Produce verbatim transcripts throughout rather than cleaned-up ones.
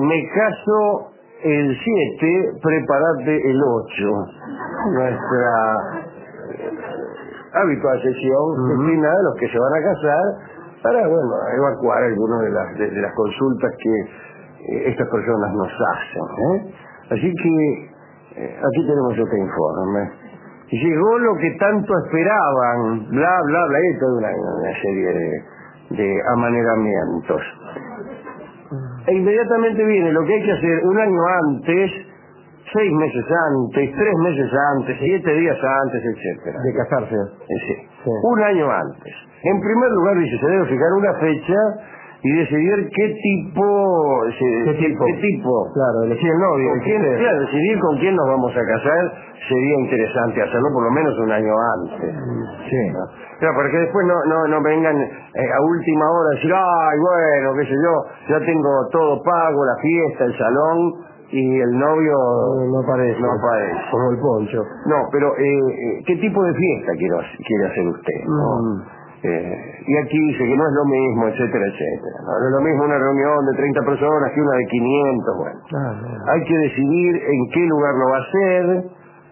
me caso el siete, prepárate el ocho. Nuestra habitual sesión uh-huh. destinada a los que se van a casar para, bueno, evacuar algunas de las, de, de las consultas que eh, estas personas nos hacen. ¿eh? Así que eh, aquí tenemos este informe. Llegó lo que tanto esperaban, bla, bla, bla, y toda una, una serie de, de amaneramientos. E inmediatamente viene lo que hay que hacer un año antes, seis meses antes, tres meses antes, siete días antes, etcétera. De casarse. Sí. Sí. Un año antes. En primer lugar, dice, se debe fijar una fecha y decidir qué tipo... Se, ¿Qué tipo? ¿Qué tipo? Claro, elegir el novio. ¿Con quién, claro, decidir con quién nos vamos a casar sería interesante hacerlo por lo menos un año antes. Sí. ¿No? Claro, porque después no, no, no vengan eh, a última hora a decir, ay, bueno, qué sé yo, ya tengo todo pago, la fiesta, el salón, y el novio no, no aparece. No aparece. Como el poncho. No, pero eh, ¿qué tipo de fiesta quiere, quiere hacer usted? ¿No? Mm. Eh, y aquí dice que no es lo mismo, etcétera, etcétera. No, no es lo mismo una reunión de treinta personas que una de quinientas, bueno. Ah, no. Hay que decidir en qué lugar lo va a hacer,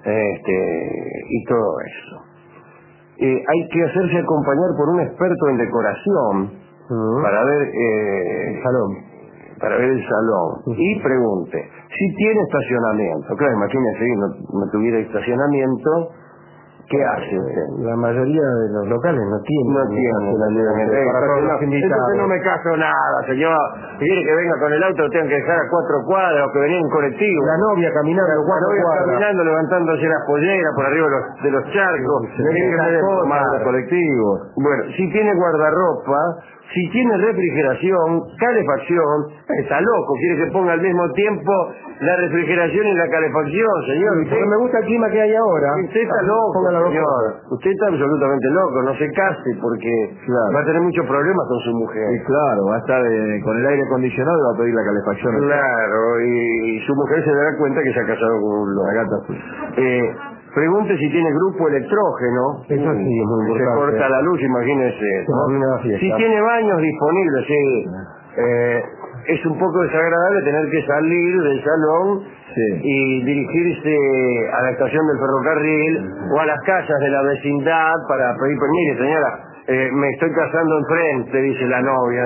este, y todo eso. Eh, hay que hacerse acompañar por un experto en decoración uh-huh. para ver eh, el salón. Para ver el salón. Uh-huh. Y pregunte, si tiene estacionamiento. Claro, imagínense, si no, no tuviera estacionamiento, ¿qué hace usted? La mayoría de los locales no tienen. No tienen estacionamiento. Eh, para todos no, los invitados. entonces no me caso nada, señor. Si quiere que venga con el auto, lo tengo que dejar a cuatro cuadras, o que venía en colectivo. La novia caminando la, cuatro la novia cuadras. caminando, levantándose las polleras por arriba de los, de los charcos. Sí, sí, sí, más los colectivos. Bueno, si tiene guardarropa, si tiene refrigeración, calefacción, está loco, quiere que ponga al mismo tiempo la refrigeración y la calefacción, señor. Sí, porque me gusta el clima que hay ahora. Usted está loco, señor. Usted está absolutamente loco, no se case porque claro. va a tener muchos problemas con su mujer. Sí, claro, va a estar eh, con el aire acondicionado y va a pedir la calefacción. Claro, y, y su mujer se dará cuenta que se ha casado con un loco. Eh, pregunte si tiene grupo electrógeno. Eso sí, es muy importante. Se corta la luz, imagínese. ¿no? Si tiene baños disponibles, sí. Eh, es un poco desagradable tener que salir del salón sí. y dirigirse a la estación del ferrocarril o a las casas de la vecindad para pedir permiso. Señora, eh, me estoy casando enfrente, dice la novia,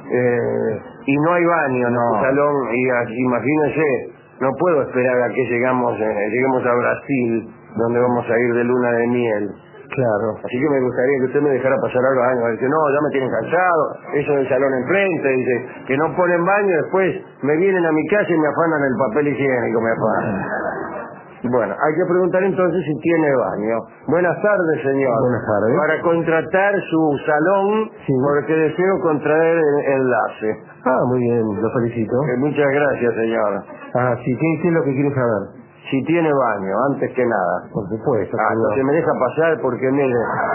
eh, y no hay baño en no. el salón, y a, imagínense, no puedo esperar a que llegamos, eh, lleguemos a Brasil, donde vamos a ir de luna de miel. Claro. Así que me gustaría que usted me dejara pasar algo años. Dice, no, ya me tienen cansado, eso del salón enfrente, dice, que no ponen baño, después me vienen a mi casa y me afanan el papel higiénico, me afanan. Bueno, hay que preguntar entonces si tiene baño. Buenas tardes, señor. Buenas tardes. Para contratar su salón, sí. porque deseo contraer el enlace. Ah, muy bien, lo felicito. Eh, muchas gracias, señor. Ah, sí, ¿qué, qué es lo que quiere saber? Si tiene baño, antes que nada. Por supuesto. Ah, entonces me deja pasar porque, mire,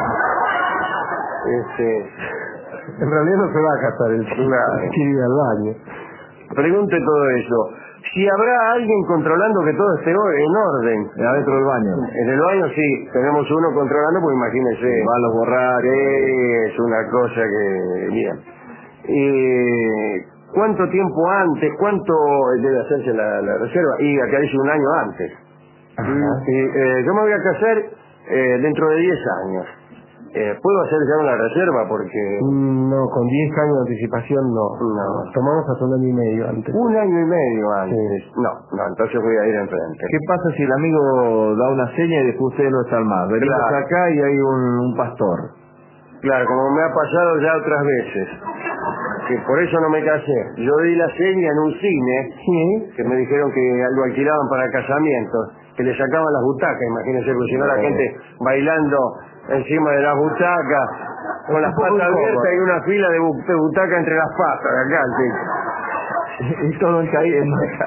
este... en realidad no se va a casar el claro. quiere ir al baño. Pregunte todo eso. Si habrá alguien controlando que todo esté en orden. Adentro del baño. En el baño sí, tenemos uno controlando, pues imagínese. Va a los borrachos. Es una cosa que... Bien. Eh... ¿Cuánto tiempo antes? ¿Cuánto debe hacerse la, la reserva? Y acá dice un año antes. Ajá. Y, eh, yo me voy a casar eh, dentro de diez años. Eh, ¿Puedo hacer ya una reserva? Porque... No, con diez años de anticipación no. No. Tomamos hasta un año y medio antes. Un año y medio antes. Sí. No, no, entonces voy a ir enfrente. ¿Qué pasa si el amigo da una seña y después ustedes no están más? Venimos claro. acá y hay un, un pastor. Claro, como me ha pasado ya otras veces. Que por eso no me casé. Yo di la seña en un cine, sí. que me dijeron que lo alquilaban para casamientos, que le sacaban las butacas, imagínense, porque si no la gente bailando encima de las butacas, con las patas abiertas y una fila de, bu de butacas entre las patas, acá, sí. Y todo en caída.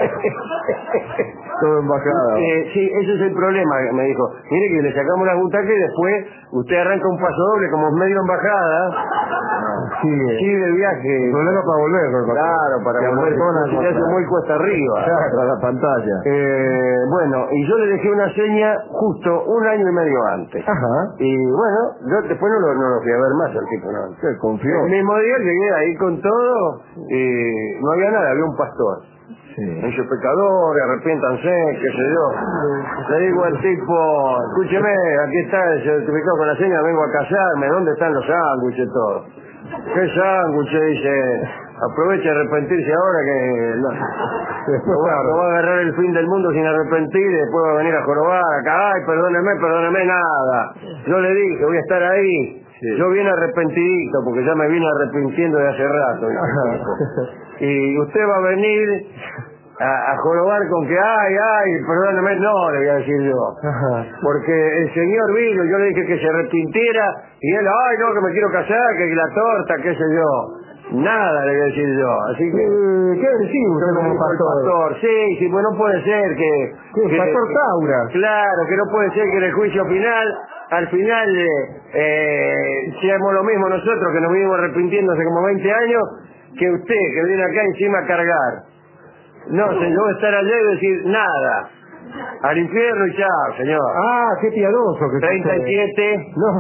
Todo en bajada. Eh, sí, ese es el problema, me dijo. Mire que le sacamos las butacas y después usted arranca un paso doble como medio en bajada. Sí, eh. Sí, de viaje. El problema para volver. Claro, para volver. Se hace muy cuesta arriba. Claro, a la pantalla. Eh, bueno, y yo le dejé una seña justo un año y medio antes. Ajá. Y bueno, yo después no lo, no lo fui a ver más al tipo, ¿no? Se confió. El mismo día llegué ahí con todo y no había nada, había un pastor. Sí. Dice, pecadores, arrepiéntanse, qué sé yo. Le digo al tipo, escúcheme, aquí está el certificado con la seña, vengo a casarme, ¿dónde están los sándwiches todo? ¿Qué sándwiches? Dice, aproveche a arrepentirse ahora que no, no, va, no va a agarrar el fin del mundo sin arrepentir y después va a venir a jorobar acá, ay, perdóneme, perdóneme, nada. Yo le dije, voy a estar ahí. Sí. Yo vine arrepentidito, porque ya me vine arrepintiendo de hace rato. Y usted va a venir a, a jorobar con que, ay, ay, perdóneme, no, le voy a decir yo. Porque el señor vino, yo le dije que se arrepintiera, y él, ay, no, que me quiero casar, que la torta, qué sé yo. Nada, le voy a decir yo. Así que... Eh, ¿Qué decís usted como pastor? pastor? Sí, sí, pues no puede ser que... ¿Qué, que pastor Taura? Claro, que no puede ser que en el juicio final... Al final, eh, seamos lo mismo nosotros, que nos vinimos arrepintiendo hace como veinte años, que usted, que viene acá encima a cargar. No, señor, voy a estar allá y decir nada. Al infierno y chao, señor. Ah, qué piadoso que treinta y siete. No.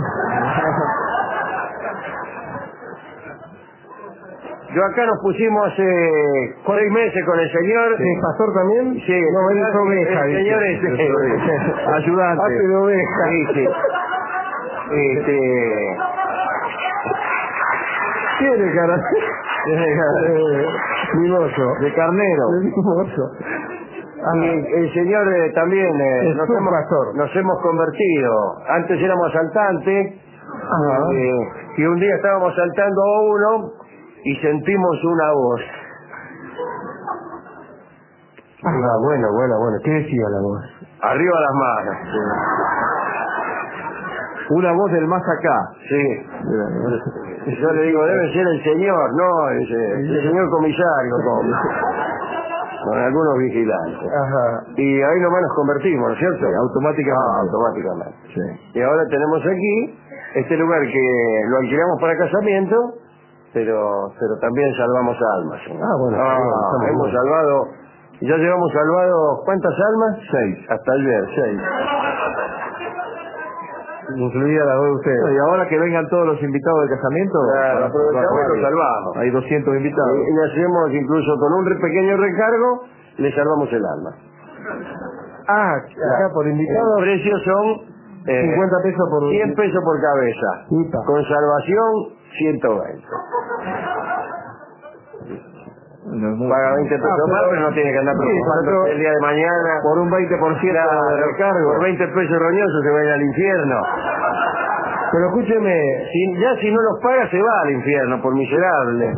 Yo acá nos pusimos hace seis meses con el señor. ¿El pastor también? Sí. No, él es oveja. El señor es eh, ayudante. Hace de oveja. Sí, sí. Este... Tiene cara. eh, mimoso. De carnero. De mimoso. Ah, y el señor eh, también eh, nos, hemos, nos hemos convertido. Antes éramos asaltantes. Eh, y un día estábamos asaltando a uno y sentimos una voz. Ah, bueno, bueno, bueno. ¿Qué decía la voz? Arriba las manos. Sí. Una voz del más acá. Sí. Yo le digo, debe ser el señor, no, el, el señor comisario, con, con algunos vigilantes. Ajá. Y ahí nomás nos convertimos, ¿no es cierto? Sí, automáticamente. Ah, automáticamente. Sí. Y ahora tenemos aquí este lugar que lo alquilamos para casamiento, pero pero también salvamos almas. ¿No? Ah, bueno. Ah, bien, hemos bien. salvado, ya llevamos salvado, ¿cuántas almas? Seis. Hasta ayer, seis. Incluida la de ustedes. No, y ahora que vengan todos los invitados del casamiento, claro, aprovechamos y los salvamos. Hay doscientos invitados. Y, y hacemos incluso con un re- pequeño recargo, le salvamos el alma. Ah, acá por invitado. Los precios son eh, cincuenta pesos por... cien pesos por cabeza. Upa. Con salvación, ciento veinte. No es muy- Paga veinte pesos Ah, más, pero- pero no tiene que andar Sí, preocupando pero- el día de mañana. Por un veinte por ciento Claro, de recargo. por veinte pesos roñosos se va a ir al infierno. Pero escúcheme, Si, ya si no los paga se va al infierno por miserable.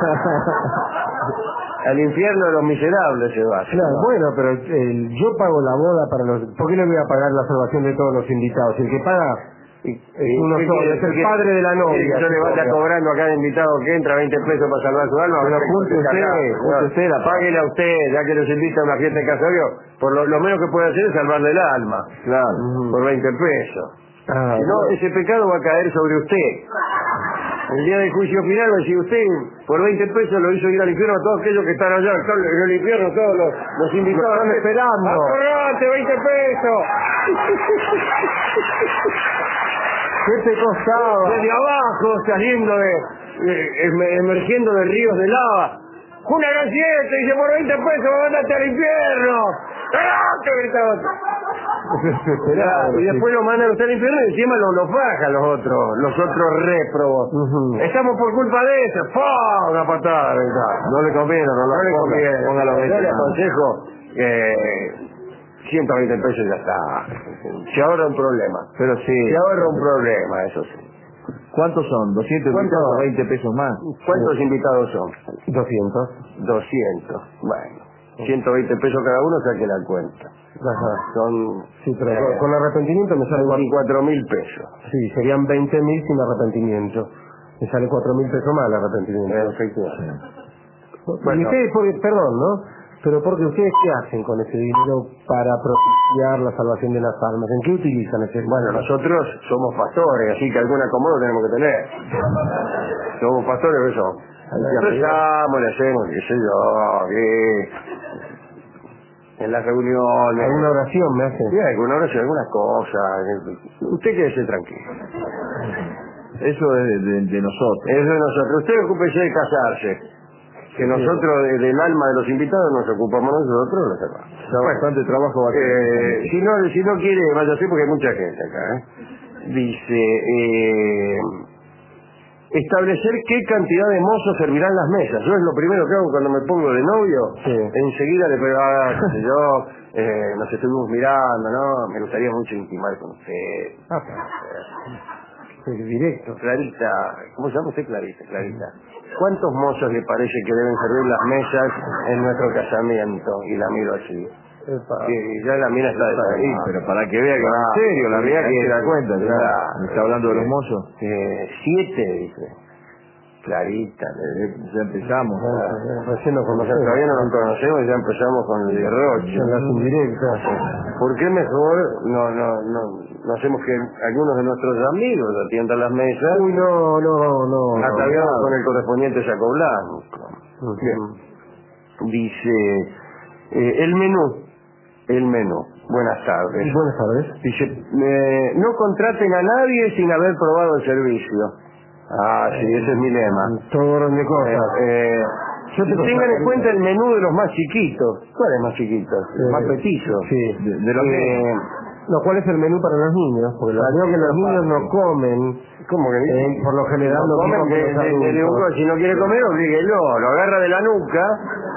Al infierno de los miserables se va. se claro, va. bueno, pero eh, yo pago la boda para los... ¿Por qué le voy a pagar la salvación de todos los invitados? El que paga es ¿Y uno qué solo, quiere? es el ¿Qué- padre de la qué novia. quiere que yo le vaya obvio. cobrando a cada invitado que entra veinte pesos para salvar su alma? Pero Ahora junte que usted, acá, junte no, usted la- páguele a usted, ya que los invita a una fiesta de casorio, por lo, lo menos que puede hacer es salvarle el alma. Claro. Por veinte pesos. Ah, Si no, ese pecado va a caer sobre usted. El día del juicio final va a decir, usted por veinte pesos lo hizo ir al infierno a todos aquellos que están allá, están en el infierno, todos los, los invitados. Lo están esperando. ¡Acorrate, veinte pesos! ¿qué te costaba? Desde abajo, saliendo de, de- em- emergiendo de ríos de lava. Una gran siete, dice, por veinte pesos me mandaste al infierno. ¡Acorrate! Grita otro. Desesperado, Y después lo mandan a usted al infierno y encima lo, lo bajan los otros, los otros réprobos. Ujú. Estamos por culpa de eso. ¡Pah! Una patada, ¿verdad? No le conviene, no, No le ponga, conviene. ponga los Yo veinte. le aconsejo que ciento veinte pesos ya está. Se ahorra un problema. Pero sí. Se ahorra un problema, eso sí. ¿Cuántos son? ¿doscientos ¿Cuántos invitados? son? veinte pesos más. ¿Cuántos invitados son? doscientos. doscientos. Bueno, ciento veinte pesos cada uno, saque la cuenta. Ajá. Son Sí, pero con, con arrepentimiento me sale... cuatro- veinticuatro mil pesos. Sí, serían veinte mil sin arrepentimiento. Me sale cuatro mil pesos más el arrepentimiento. Efectivamente. Y Bueno. ustedes, por- perdón, ¿no? Pero porque ustedes, ¿qué hacen con ese dinero para propiciar la salvación de las almas? ¿En qué utilizan ese dinero? Bueno, nosotros somos pastores, así que algún acomodo tenemos que tener. Somos pastores, ¿qué somos? Rezamos, le hacemos, qué sé yo, que en las reuniones. ¿Alguna oración me hacen? Sí, alguna oración, algunas cosas. Usted quédese tranquilo. Eso es de, de- de nosotros. Eso es nosotros. Usted ocúpese de casarse. Que nosotros de- del alma de los invitados nos ocupamos nosotros, los demás. Ya bastante trabajo va a tener. Eh, si, no, si no quiere, vaya así porque hay mucha gente acá. ¿eh? Dice, eh, establecer qué cantidad de mozos servirán las mesas. Yo es lo primero que hago cuando me pongo de novio. Sí. Enseguida le pego, ah, qué sé yo, eh, nos estuvimos mirando, ¿no? Me gustaría mucho intimar con usted. Ah, pero- directo. Clarita, ¿cómo se llama usted? Clarita, Clarita. ¿Cuántos mozos le parece que deben servir las mesas en nuestro casamiento? Y la miro así. Epa. Y ya la mina está de Sí, pero para que vea que Ah, en serio, la vea verdad que se da cuenta, ¿no? Claro. ¿Me está hablando de los mozos? Eh, siete, dice. Clarita. le- Ya empezamos. Ah, Recién nos Como ya conocemos. todavía no nos conocemos y ya empezamos con el derroche. En las indirectas. ¿Por qué mejor no, no, no, no hacemos que algunos de nuestros amigos atiendan las mesas? Uy, no, no, no. Ataviados con el correspondiente saco blanco. Ujú. Bien. Dice, eh, el menú, el menú. Buenas tardes. Buenas tardes. Dice, eh, no contraten a nadie sin haber probado el servicio. Ah, sí, ese es mi lema. Todo orden de cosas. Eh, eh, Yo te lo tengan en sacaría. cuenta el menú de los más chiquitos. ¿Cuáles más chiquitos? Los Eh, más petizos. Sí. De, de los Eh, No, ¿cuál es el menú para los niños? Porque Ah, veo sí, que los pero niños no fácil. comen, ¿Cómo que dice? eh, por lo general No lo comen, mismo que de- los de- de- de un adultos. go- si no quiere comer, oblíguelo. Lo agarra de la nuca.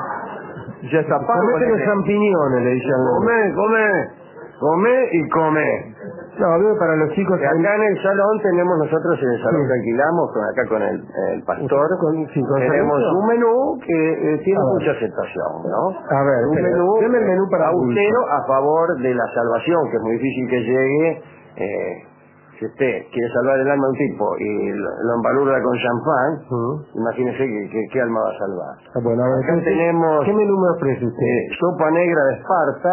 Ya está pago. Comete los champiñones, le dicen. Come, come, come y come. No, veo que para los chicos... Y acá en el salón tenemos nosotros, en el salón Sí. que alquilamos, con, acá con el, el pastor, Con- sí, con tenemos servicio. un menú que eh, tiene A ver. mucha aceptación, ¿no? A ver, un espera, menú, deme el menú para austero adultos. a favor de la salvación, que es muy difícil que llegue. Eh, si usted quiere salvar el alma de un tipo y lo, lo embalurda con champán, Ujú. imagínese que, que- qué alma va a salvar. Ah, bueno, a ver, Acá entonces, tenemos ¿qué menú me ofrece usted? eh, sopa negra de Esparta,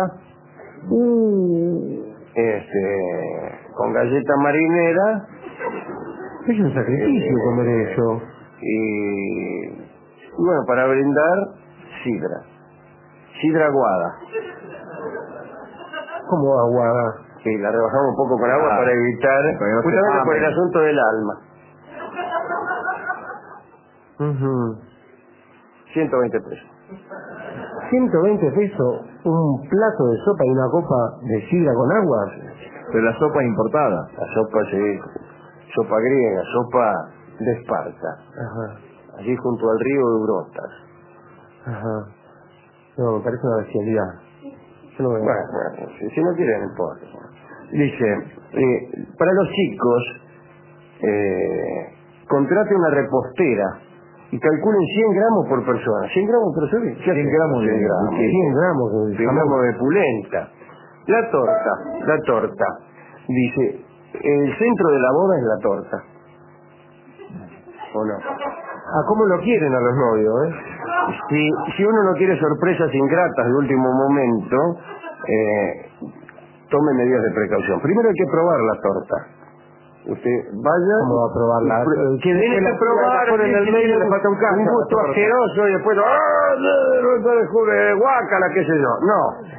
Mm, este, con galleta marinera, es un sacrificio comer eso. y, y bueno, para brindar, sidra. Sidra aguada. Como aguada. Sí, la rebajamos un poco con agua Ah, para evitar, para que no se justamente por el amen. asunto del alma. Ujú. ciento veinte pesos. ciento veinte pesos, un plato de sopa y una copa de sidra con agua. Pero la sopa es importada. La sopa, sí, sopa griega, sopa de Esparta. Ajá, Allí junto al río Eurotas. ajá. No, me parece una bestialidad. Yo no veo. Bueno, bueno, si, si no quieren, no importa. Dice, eh, para los chicos, eh, contrate una repostera y calculen cien gramos por persona. cien gramos por persona. ¿Qué hace? cien gramos de- cien gramos. de qué? cien gramos de cien gramos de pulenta. La torta, la torta. Dice, el centro de la boda es la torta. ¿O no? Ah, ¿cómo lo quieren a los novios, eh? Si, si uno no quiere sorpresas ingratas de último momento, eh, tome medidas de precaución. Primero hay que probar la torta. Usted vaya... ¿Cómo va a probarla? y pr- Que tiene después que la- probar, la ponen en el sí, medio y tiene le falta un cacho un a la gusto torta. asqueroso y después... ¡ah! no puede jugar, guácala, qué sé yo. No.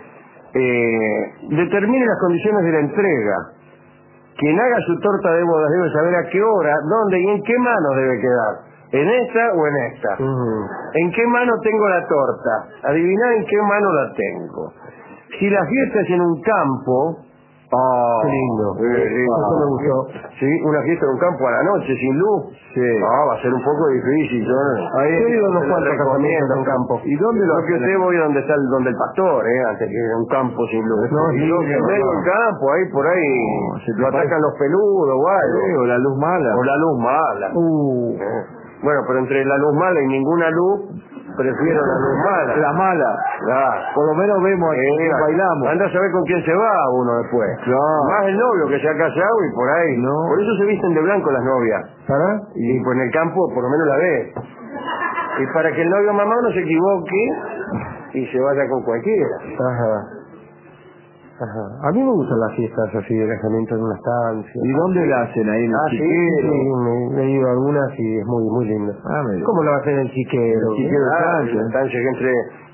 Eh, determine las condiciones de la entrega. Quien haga su torta de bodas debe saber a qué hora, dónde y en qué manos debe quedar. ¿En esta o en esta? Ujú. ¿En qué mano tengo la torta? Adiviná en qué mano la tengo. Si la fiesta es en un campo... ¡Oh! Qué lindo. Qué lindo. Eso me gustó. Sí, una fiesta en un campo a la noche, sin luz. Sí. Ah, va a ser un poco difícil. Yo, Ahí he ido a unos se lo cuantos recomiendo. casamientos en campo. ¿Y dónde lo Lo que hacen? usted voy donde está el, donde el pastor, eh, antes que en un campo sin luz. No, y sí, yo sí, en medio no. del campo, ahí por ahí, No, se te lo parece- atacan los peludos o algo. Sí, o la luz mala. O la luz mala. Uh, Eh, Bueno, pero entre la luz mala y ninguna luz, prefiero la luz mala. La mala. Ah, Por lo menos vemos a quién eh, bailamos. anda a saber con quién se va uno después. Claro. Más el novio que se ha casado y por ahí. No. Por eso se visten de blanco las novias. ¿para? Y pues en el campo por lo menos la ve. Y para que el novio mamá no se equivoque y se vaya con cualquiera. Ajá. Ajá. A mí me gustan las fiestas así de casamiento en una estancia. ¿Y dónde la hacen ahí en el Ah, sí, chiquero? Sí, me, me he ido a algunas y es muy muy lindo. Ah, me ¿Cómo lo hacen en el chiquero? El chiquero. Ah, estancia. la estancia que entre,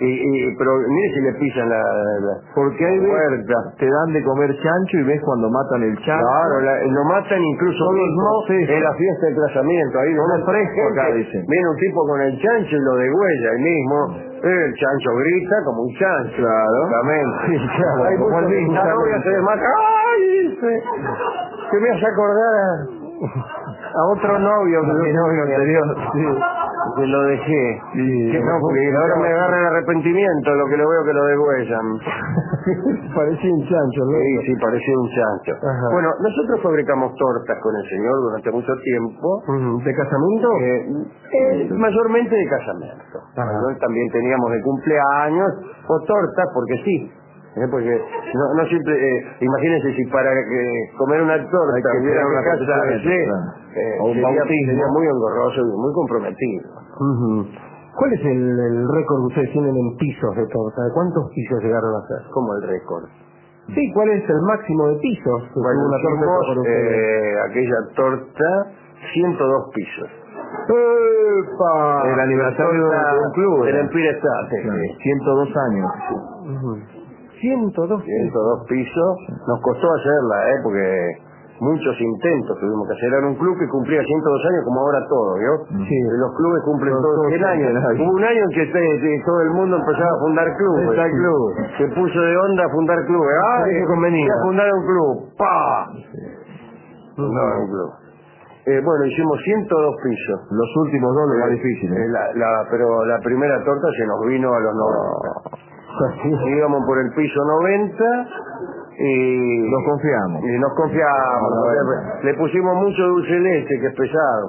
Y, y, pero mire si le pisan la, la Porque hay puerta. veces te dan de comer chancho y ves cuando matan el chancho. Claro, la, lo matan incluso mismo en la fiesta de casamiento. Ahí Son de fresco acá, dicen. Viene un tipo con el chancho y lo degüella ahí mismo. El chancho grita como un chancho. Claro. Exactamente. Sí, claro, Hay como muchos el mismo. que la novia se desmata. ¡Ay! Dice, que me hace acordar a, a otro novio que Mi novio anterior, sí. que lo dejé. Sí, Que no, porque ahora me agarra el arrepentimiento lo que lo veo que lo degüellan. Parecía un chancho, ¿no? Sí, sí, parecía un chancho. Ajá. Bueno, nosotros fabricamos tortas con el señor durante mucho tiempo. Ujú. ¿De casamiento? Eh, eh, mayormente de casamiento. Ajá. ¿no? También teníamos de cumpleaños o tortas, porque sí. ¿eh? Porque no, no siempre, eh, imagínense si para eh, comer una torta Hay que hubiera tener que una casarse, casamiento, eh, o un sería, bautismo. sería muy engorroso y muy comprometido. Ujú. ¿Cuál es el, el récord que ustedes tienen en pisos de torta? ¿De cuántos pisos llegaron a hacer? Como el récord. Sí, ¿cuál es el máximo de pisos? que Bueno, tuvo una torta hicimos hecha por ustedes? eh, aquella torta ciento dos pisos. ¡Epa! El aniversario de un club. del era. Empire State. Claro, Sí. ciento dos años. Ujú. ciento dos ciento dos pisos. Nos costó hacerla, ¿eh? Porque muchos intentos tuvimos que hacer. Era un club que cumplía ciento dos años como ahora todo, ¿vio? Sí. Los clubes cumplen Los todos todos cien años. cien años. Hubo un año en que te- te- todo el mundo empezaba a fundar clubes. Está el club. Se puso de onda a fundar clubes. ¡Ah! Parece conveniente. Voy a fundar un club. ¡Pah! Fundar un club. Eh, bueno, hicimos ciento dos pisos. Los últimos dos los más Eh, difíciles. eh, la, la- pero la primera torta se nos vino a los noventa. Íbamos por el piso noventa y Nos confiamos. y nos confiamos. No, ¿no? noventa. Le pusimos mucho dulce de leche, que es pesado.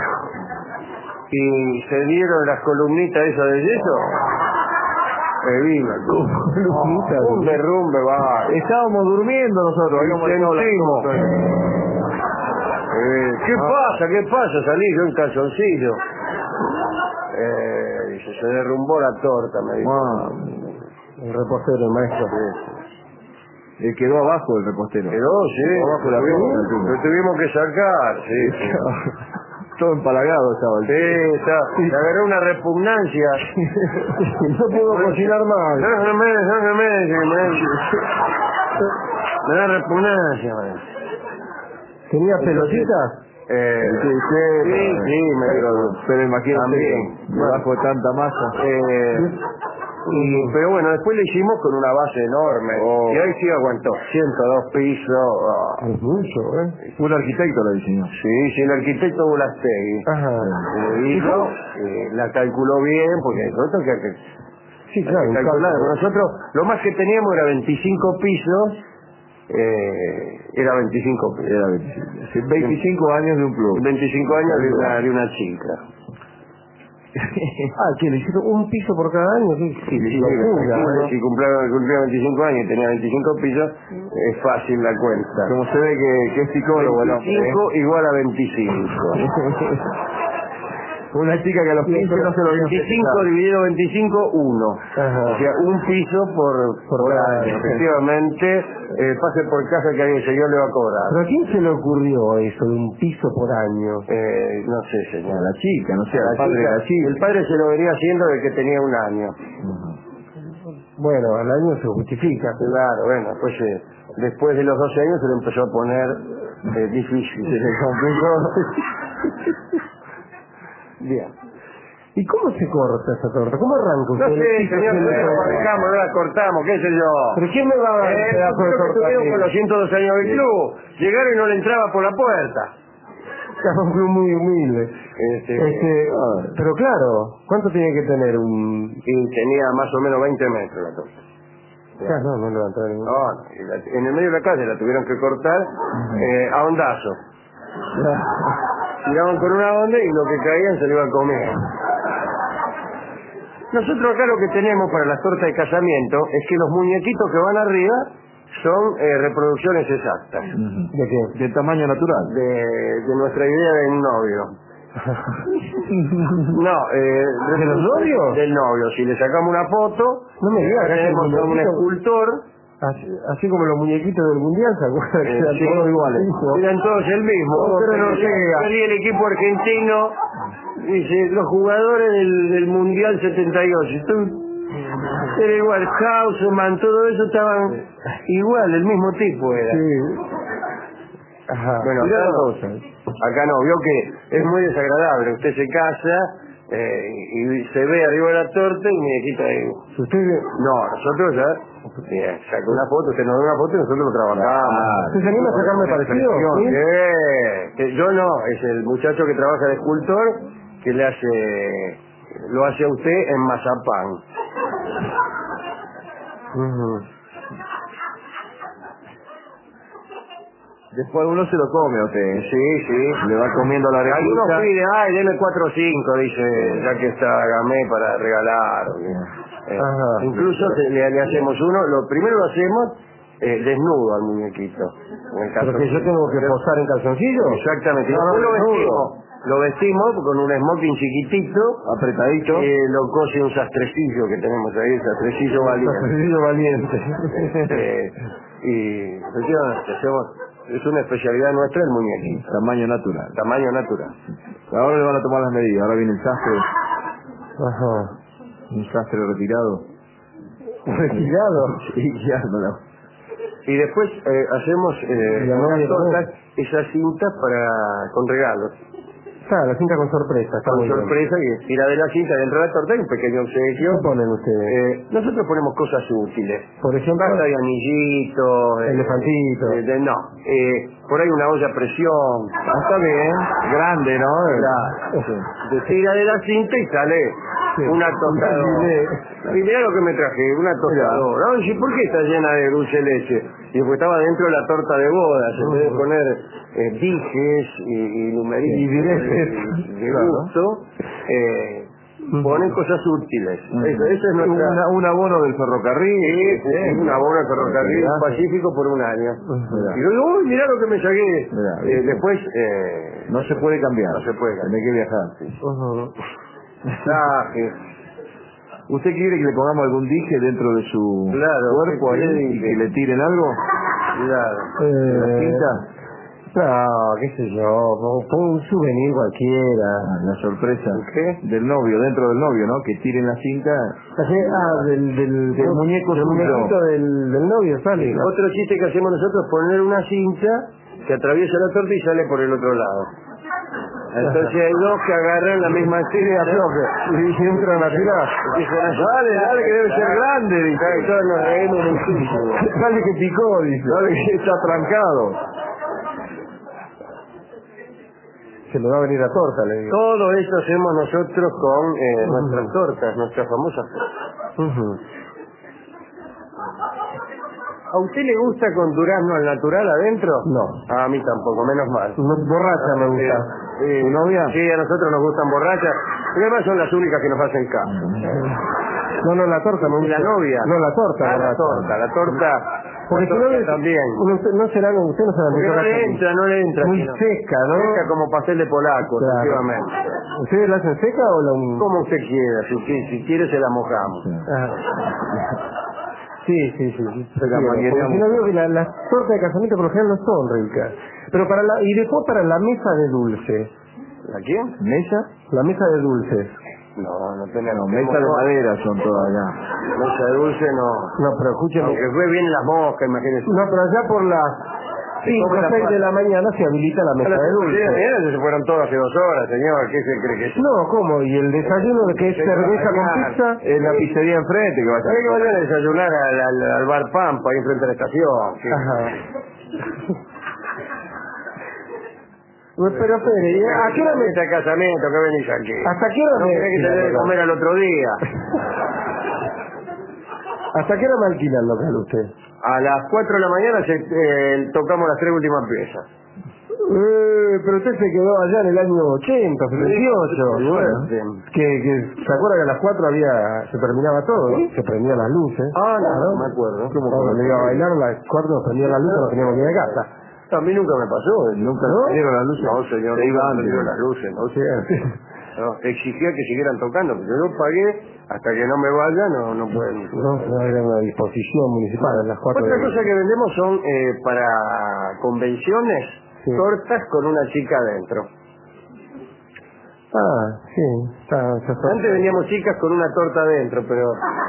Y se dieron las columnitas esas de yeso. Eh, viva. Columnitas. Un derrumbe, va. Estábamos durmiendo nosotros. Y habíamos dejado las sentimos. cosas. Eh, ¿Qué pasa? ¿Qué pasa? Salí yo en calzoncillo. Eh, dice, se derrumbó la torta, me dijo. Ah, El repostero, el maestro. eh, quedó abajo el repostero. Quedó, sí. Abajo la Lo tuvimos- pierna. Lo tuvimos que sacar, sí. sí. Todo empalagado estaba el Sí, está. Le agarré una repugnancia. No puedo cocinar más. Déjame, déjame, déjame. Me da repugnancia, man. ¿Tenía pelotitas? Eh, Sí, sí, sí, sí, me pero, pero imagínate, También. debajo de tanta masa. Eh, y, pero bueno, después le hicimos con una base enorme. Oh. Y ahí sí aguantó. ciento dos pisos. ah. Es mucho, ¿eh? Un arquitecto la diseñó. Sí, sí, el arquitecto Bulastegui. Ajá. Le hizo, eh, la calculó bien, porque nosotros que, que Sí, claro. hay un que calcular. cálculo. Nosotros lo más que teníamos era veinticinco pisos, eh, era veinticinco pisos. Era veinticinco. Sí, veinticinco años de un club. veinticinco años de una, de una chica. Ah, ¿qué? ¿Le hicieron un piso por cada año? ¿Qué? Sí, sí, locura, ¿no? si cumplía, cumplía veinticinco años y tenía veinticinco pisos, es fácil la cuenta. Como se ve que, que es psicólogo el hombre, ¿eh? veinticinco igual a veinticinco. Una chica que a los quince no se lo había veinticinco dividido veinticinco, uno. Ajá. O sea, un piso por, por, Por año. año. Efectivamente, eh, pase por casa que el señor le va a cobrar. ¿Pero a quién se le ocurrió eso de un piso por año? Eh, no sé, señor. A la chica, no sé, La al padre chica- de la chica. El padre se lo venía haciendo desde que tenía un año. Bueno, al año se justifica. Claro, bueno, pues eh, después de los doce años se le empezó a poner eh, difícil. Se le complicó. Bien. ¿Y cómo se corta esa torta? ¿Cómo arranca No usted? sé, el piso señor, haciendo no la eso? fabricamos, no la cortamos, qué sé yo. ¿Pero quién me va a dar Eh, un pedazo de creo que torta? tuvieron aquí? con los ciento dos años del club. Llegaron y no le entraba por la puerta. Es un club muy humilde. Este, Este, ah, pero claro, ¿cuánto tiene que tener un...? y tenía más o menos veinte metros la torta. Ah, no, no levantó ningún... No, no, y la- en el medio de la calle la tuvieron que cortar eh, a hondazo. Tiraban con una onda y lo que caían se lo iban a comer. Nosotros acá lo que tenemos para las tortas de casamiento es que los muñequitos que van arriba son eh, reproducciones exactas ¿De qué? De tamaño natural. de, de nuestra idea del novio. No, eh, ¿De los novios? Del novio. Si le sacamos una foto, No me digas, acá tenemos que el un muñequito- escultor. Así, así como los muñequitos del mundial, ¿se acuerdan? Eh, Que eran sí, todos iguales. eran todos el mismo. No, pero no llega. Salía el equipo argentino, dice, los jugadores del, del Mundial setenta y ocho. Tú- Era igual, Haussmann, todo eso estaban igual, el mismo tipo era. Sí. Ajá. Bueno, Mirá acá la no, cosa. acá no, vio que es muy desagradable. Usted se casa eh, y se ve arriba de la torta y me quita ahí. Usted, No, nosotros ya, bien, saca una foto, usted nos da una foto y nosotros lo trabajamos. Ah, ¿usted se anima a sacarme parecido? ¿Sí? Bien. Eh, Yo no, es el muchacho que trabaja de escultor que le hace, lo hace a usted en mazapán. Ujú. después uno se lo come a usted. Sí, sí. Le va comiendo la Algunos orejita. piden, ay, deme cuatro o cinco, dice, ya que está Gamé para regalar. Eh, Ajá. incluso se- le, le hacemos uno, lo primero lo hacemos eh, desnudo al muñequito. En el caso ¿Pero que yo tengo que posar en calzoncillo? Exactamente. Y No, después no, lo desnudo. vestimos. Lo vestimos con un smoking chiquitito, Apretadito. eh, lo cose un sastrecillo que tenemos ahí, sastrecillo valiente. Calzoncillo valiente. Eh, y efectivamente, hacemos, es una especialidad nuestra el muñequito. Tamaño natural. Tamaño natural. Ahora le van a tomar las medidas. Ahora viene el sastre. Ajá. Un sastre retirado. Retirado. Sí, ya no la... Y después eh, hacemos eh, Y la unas novia tortas, también. esas cintas para con regalos. Claro, la cinta con sorpresa, está Con muy bien. sorpresa, y tira de la cinta dentro de la torta hay un pequeño obsequio. ¿Qué ponen ustedes? Eh, nosotros ponemos cosas útiles. Por ejemplo, Basta de anillitos. eh, Elefantitos. eh, de- no. Eh, por ahí una olla a presión. Ah, está bien. Grande, ¿no? Claro. Sí. Se tira de la cinta y sale Sí. una tostadora. Un Y mirá lo que me traje, una tostadora. Oye, ¿por qué está llena de dulce de leche? Y porque estaba dentro de la torta de bodas. En vez de poner eh, dijes y, y numeritos Y diretes. de, de Claro. gusto, eh, ponen cosas útiles. Eso, eso es nuestra... Una- un abono del ferrocarril. Sí, sí, Sí. una bola de ferrocarril Mirá. Pacífico por un año. Mirá. Y yo digo, uy, mirá lo que me saqué. Mirá, Eh, ¿viste? después, eh, No se puede cambiar. no se puede cambiar. Tiene que viajar. Sí. Ujú. trajes. ¿Usted quiere que le pongamos algún dije dentro de su Claro, cuerpo ¿qué ahí le y dije? que le tiren algo? Claro. ¿De la Eh, cinta? no, qué sé yo, pongo pongo un souvenir cualquiera. Ah, la sorpresa. ¿Qué? Del novio, dentro del novio, ¿no? Que tiren la cinta. Así, Ah, del, del, Del muñeco del suyo. muñequito del, del novio, sale. Otro chiste que hacemos nosotros es poner una cinta que atraviesa la torta y sale por el otro lado. Entonces hay dos que agarran la misma cinta Y entran a tirar. Dale, dale, que debe ser grande, dice. Todos nos reímos muchísimo. Sale que picó, dice. Dale que está trancado. Se le va a venir a torta, le digo. Todo esto hacemos nosotros con eh, nuestras tortas, nuestras famosas tortas. Ujú. ¿A usted le gusta con durazno al natural adentro? No. A mí tampoco, menos mal. No, borracha me gusta. Sí, ¿Tu novia? Sí, a nosotros nos gustan borrachas. Y además son las únicas que nos hacen caso. No, no, la torta me ¿Y gusta. la novia? No, la torta. Ah, la borracha. torta, la torta. Porque la si no, torta es- también. uno- usted- no será, usted no será Porque no le entra, no le entra. Muy si no. seca, ¿no? Seca como pastel de polaco, Claro. efectivamente. ¿Ustedes la hacen seca o la un... Como usted quiera, si, qui- si quiere se la mojamos. Ah. Sí, sí, sí. sí. Se la Sí, manguereamos. porque si no veo que la- las tortas de casamiento por lo general no son ricas. Pero para la, y después para la mesa de dulces. ¿La quién? ¿Mesa? La mesa de dulces. No, no tenemos. No, mesa de madera son todas allá. Mesa de dulce no. No, pero escúcheme. Aunque fue bien las moscas, imagínese. No, pero allá por las cinco come o la seis pata. de la mañana se habilita la A mesa las de cinco de la dulces. mañana se fueron todas hace dos horas, señor. ¿Qué se cree que es? No, ¿cómo? ¿Y el desayuno de que es Sí, cerveza con mañana. pizza? Es la pizzería enfrente que va a Hay que estar. vayan a desayunar al, al, al bar Pampa, ahí enfrente de la estación. Sí. Ajá. Pues, Pero, Pere, ¿y ¿a qué hora me... Este casamiento que venís aquí? ¿Hasta qué hora No me... tenés que tener que comer al otro día. ¿Hasta qué hora me alquila el local usted? A las cuatro de la mañana se, eh, tocamos las tres últimas piezas. Eh, pero usted se quedó allá en el año ochenta, setenta y ocho. Suerte. Que, que, ¿se acuerda que a las cuatro había, se terminaba todo? ¿no? Se prendían las luces. Ah, no, Claro. no me acuerdo. Cuando me iba a bailar, a las cuatro nos prendían las luces, nos teníamos que ir de casa. A mí nunca me pasó. Nunca ¿No? salieron las luces. No, señor, Se iba nunca antes. salieron las luces. No, O sea, no, exigía que siguieran tocando, porque yo pagué, hasta que no me vaya, no, no pueden. no, no era una disposición municipal a las cuatro. Otra de- cosa que vendemos son eh, para convenciones, Sí. tortas con una chica adentro. Ah, sí, está, está, está. Antes veníamos chicas con una torta adentro, pero...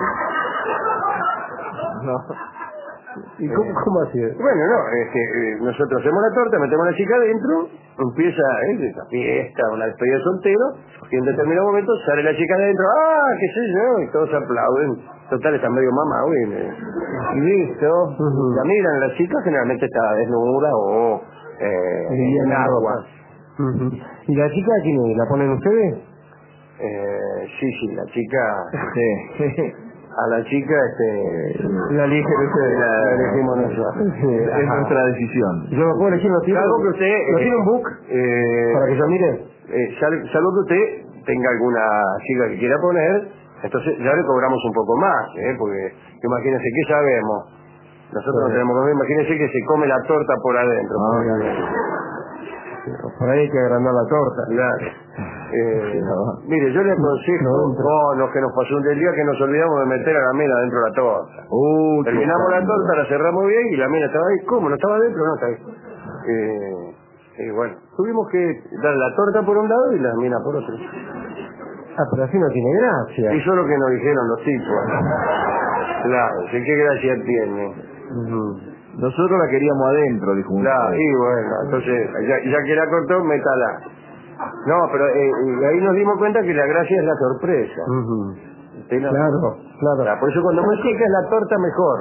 No. ¿Y cómo, cómo así es? Bueno, no, es que eh, nosotros hacemos la torta, metemos a la chica adentro, empieza eh, la fiesta, una despedida de soltero, y en determinado momento sale la chica adentro, ¡ah, qué sé yo! Y todos aplauden. Total, está medio mamado y, y listo. Uh-huh. La miran, la chica generalmente está desnuda o eh, en agua. Uh-huh. ¿Y la chica quién es? ¿La ponen ustedes? Eh, sí, sí, la chica... Sí. A la chica, este... La eligen ustedes. La, la elegimos nosotros. Sí, Es ajá. nuestra decisión. ¿Yo lo puedo elegir? ¿Lo tiene? Salvo que usted... ¿Lo eh, tiene un book? Eh, ¿Para que yo mire? Eh, sal- salvo que usted tenga alguna chica que quiera poner, entonces ya le cobramos un poco más, ¿eh? Porque imagínense, ¿qué sabemos? Nosotros no Sí. tenemos que ver, imagínense que se come la torta por adentro. Ah, por ahí hay que agrandar la torta. Claro. Eh, No. mire, yo le aconsejo, No entra. oh, no, que nos pasó un día que nos olvidamos de meter a la mina dentro de la torta. Uh, Terminamos la torta, la cerramos bien y la mina estaba ahí. ¿Cómo? ¿No estaba adentro? No, está ahí. Eh, y bueno, tuvimos que dar la torta por un lado y la mina por otro. Ah, pero así no tiene gracia. Eso es lo que nos dijeron los tipos. Claro, sí, qué gracia tiene. Uh-huh. Nosotros la queríamos adentro, dijo un Claro, y bueno, entonces, ya, ya que la cortó, métala. No, pero eh, eh, ahí nos dimos cuenta que la gracia es la sorpresa. Uh-huh. ¿Sí, no? Claro, claro. Claro, por eso cuando más chica es la torta mejor.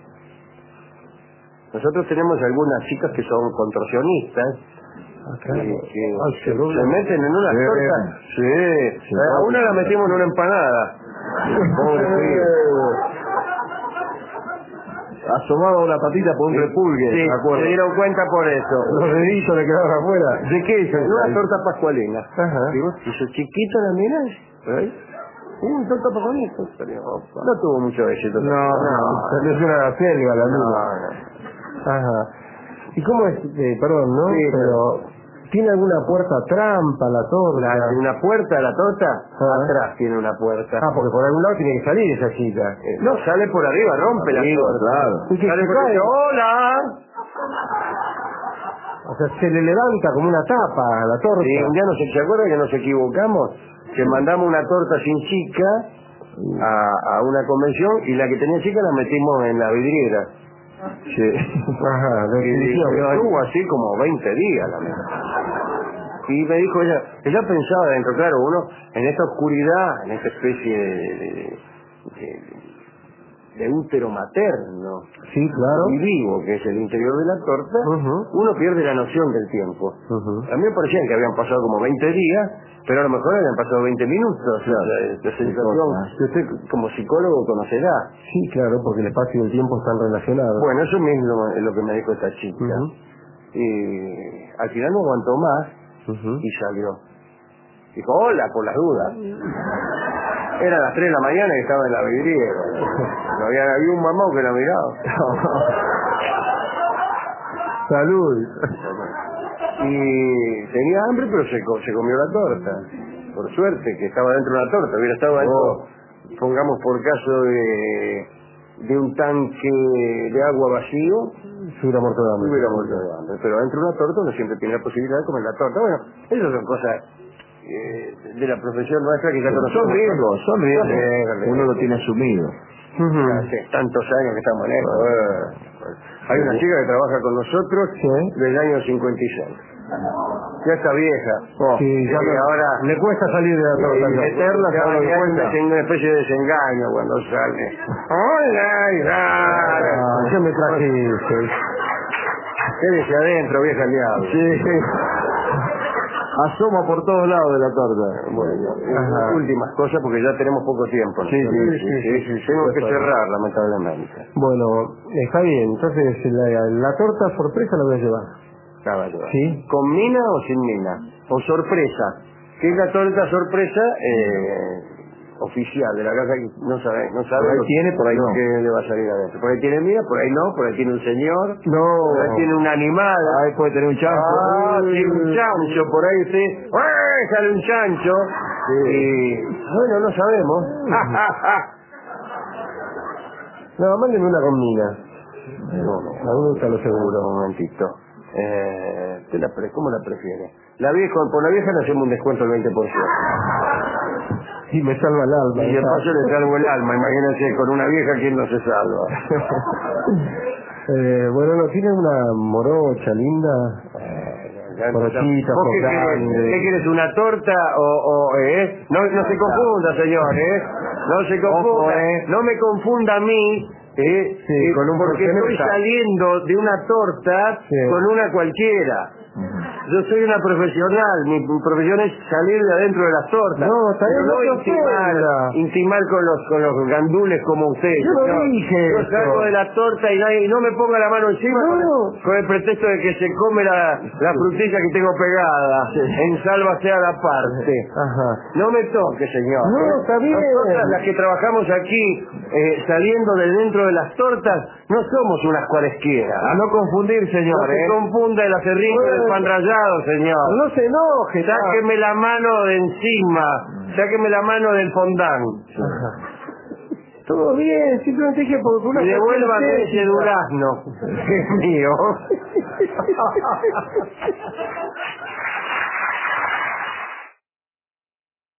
Nosotros tenemos algunas chicas que son contorsionistas, Ah, claro. y que Ay, se, se dobla. se meten en una Sí. torta. Sí, Sí. a una la metimos en una empanada. Pobre pibe. Asomaba una patita por un repulgue, Sí, me acuerdo. se dieron cuenta por eso. Los deditos le quedaron afuera. ¿De qué hizo? Una torta pascualina. Ajá. Digo, hizo chiquita la mira. ¿Eh? Un torta pascualina. No tuvo mucho éxito. No, no. Se le suena a la selva, la No, luna. no. Ajá. ¿Y cómo es? Eh, perdón, ¿no? Sí, pero... ¿Tiene alguna puerta trampa la torta? La- una puerta, la torta, Ah. atrás tiene una puerta. Ah, porque por algún lado tiene que salir esa chica. Eh, no, sale por arriba, rompe la Arriba, torta. claro. ¿Y qué Sale se por cae? arriba, ¡hola! O sea, se le levanta como una tapa a la torta. Sí, un día nos, ¿se acuerdan que nos equivocamos? Que mandamos una torta sin chica a, a una convención y la que tenía chica la metimos en la vidriera. Sí. Ajá, de Y exhibición. estuvo así como veinte días la mina. Y me dijo ella, ella pensaba dentro, claro, uno en esta oscuridad, en esta especie de, de, de, de útero materno Sí, claro. y vivo, que es el interior de la torta, Ujú. uno pierde la noción del tiempo. Ujú. A mí me parecían que habían pasado como veinte días, pero a lo mejor habían pasado veinte minutos. Claro. La, la sensación Cosa. que usted como psicólogo conocerá. Sí, claro, porque el espacio y el tiempo están relacionados. Bueno, eso mismo es lo que me dijo esta chica. Ujú. Y al final no aguantó más Ujú. y salió. Dijo, hola, por las dudas. Era las tres de la mañana y estaba en la vidriera. No había, había un mamá que la miraba. Salud. Y tenía hambre, pero se, co- se comió la torta. Por suerte, que estaba dentro de una torta. Hubiera estado dentro, Oh. pongamos por caso de, de un tanque de agua vacío, Se hubiera muerto de hambre. hubiera muerto de hambre. Pero dentro de una torta uno siempre tiene la posibilidad de comer la torta. Bueno, esas son cosas eh, de la profesión nuestra que ya conocemos. Son riesgos, son riesgos. riesgos. Uno lo tiene asumido. Ujú. Hace tantos años que estamos en esto. eh. Hay una chica que trabaja con nosotros Sí. del año cincuenta y seis. Ya está vieja. Oh, Sí, ya y me- ahora le cuesta salir de la torta. y ya. meterla, Ya ¿sabe lo que me cuenta? cuenta. Es una especie de desengaño cuando sale. Hola, Ah, ¿qué me trajiste? Quédese adentro, vieja liable. Sí. Asoma por todos lados de la torta. Bueno, Ajá. y últimas cosas porque ya tenemos poco tiempo. ¿no? Sí, sí, sí, sí, sí, Tengo que sí, cerrar, lamentablemente. Bueno, está bien. Entonces, la, la torta sorpresa la voy a llevar. Caballo. ¿Sí? ¿Con mina o sin mina? O sorpresa. ¿Qué es la torta sorpresa? Eh, oficial de la casa que no sabe, no sabe Por ahí lo- tiene, por ahí lo no. que le va a salir adentro. Por ahí tiene mina, por ahí no, por ahí tiene un señor, No. por ahí tiene un animal. Ahí puede tener un chancho. Ah, tiene un chancho, por ahí usted, ¡eh! Sale un chancho. Y bueno, no sabemos. No, mándenme una con mina. No, no, A mí me gusta lo seguro. un momentito. Eh, ¿usted la pre- ¿Cómo la prefiere? La vieja, por la vieja le hacemos un descuento del veinte por ciento. Y me salva el alma. Y de paso le salvo el alma. Imagínense, con una vieja, ¿quién no se salva? eh, bueno, ¿no tiene una morocha linda? Morochita, ¿Vos qué querés? ¿Qué quieres? ¿Una torta o, o eh? No, no se confunda, señor, ¿eh? No se confunda. Ojo, eh. No me confunda a mí, ¿eh? Sí, Eh, con un porque estoy proxeneta. saliendo de una torta Sí. con una cualquiera. Yo soy una profesional, mi, mi profesión es salir de adentro de las tortas. No, está bien, Pero no te intimar, ofenda. intimar con los con los gandules como usted. Yo no señor. dije Yo eso. salgo de la torta y, nadie, y no me ponga la mano encima No. con, el, con el pretexto de que se come la, la frutilla que tengo pegada. En sálvase a la parte. Ajá. No me toque, señor. No, está bien. Nosotras, las que trabajamos aquí, eh, saliendo de dentro de las tortas, no somos unas cualesquiera. A no confundir, No señor, se ¿eh? confunda el acerrín con el pan rallado, señor. No se enoje. Sáqueme la mano de encima. Sáqueme la mano del fondant. Todo bien, simplemente dije por una Y devuélvame cuestión ese estética. durazno. Que es mío.